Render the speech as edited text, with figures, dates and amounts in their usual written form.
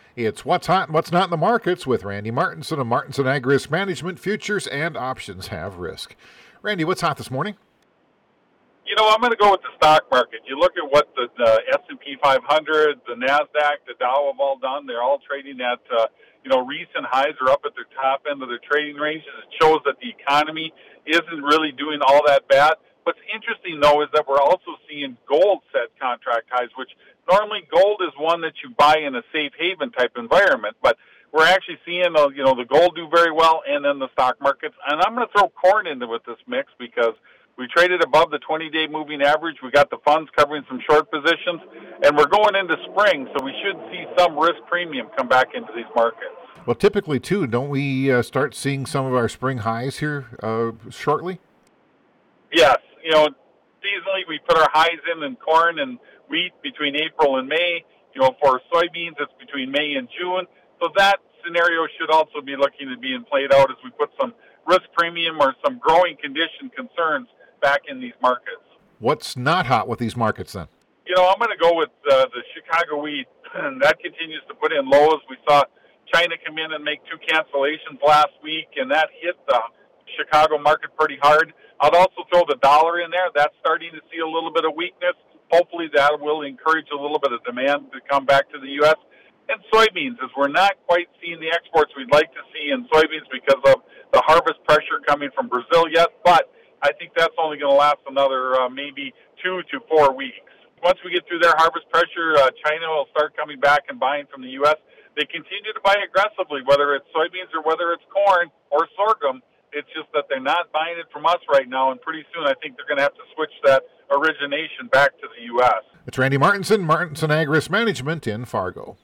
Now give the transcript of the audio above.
It's What's Hot and What's Not in the Markets with Randy Martinson of Martinson Ag Risk Management. Futures and options have risk. Randy, what's hot this morning? I'm going to go with the stock market. You look at what the S&P 500, the NASDAQ, the Dow have all done. They're all trading at, recent highs are up at their top end of their trading ranges. It shows that the economy isn't really doing all that bad. What's interesting, though, is that we're also seeing gold set contract highs, which normally gold is one that you buy in a safe haven type environment. But we're actually seeing, the gold do very well, and then the stock markets. And I'm going to throw corn into with this mix because we traded above the 20-day moving average. We got the funds covering some short positions, and we're going into spring, so we should see some risk premium come back into these markets. Well, typically, too, don't we start seeing some of our spring highs here shortly? Yes. Seasonally, we put our highs in corn and wheat between April and May. For soybeans, it's between May and June. So that scenario should also be looking at being played out as we put some risk premium or some growing condition concerns back in these markets. What's not hot with these markets then? I'm going to go with the Chicago wheat. That continues to put in lows. We saw China come in and make 2 cancellations last week, and that hit the Chicago market pretty hard. I'd also throw the dollar in there. That's starting to see a little bit of weakness. Hopefully that will encourage a little bit of demand to come back to the U.S. And soybeans, as we're not quite seeing the exports we'd like to see in soybeans because of the harvest pressure coming from Brazil yet, but I think that's only going to last another maybe 2 to 4 weeks. Once we get through their harvest pressure, China will start coming back and buying from the U.S. They continue to buy aggressively, whether it's soybeans or whether it's corn or sorghum. It's just that they're not buying it from us right now, and pretty soon I think they're going to have to switch that origination back to the U.S. It's Randy Martinson, Martinson Ag Risk Management in Fargo.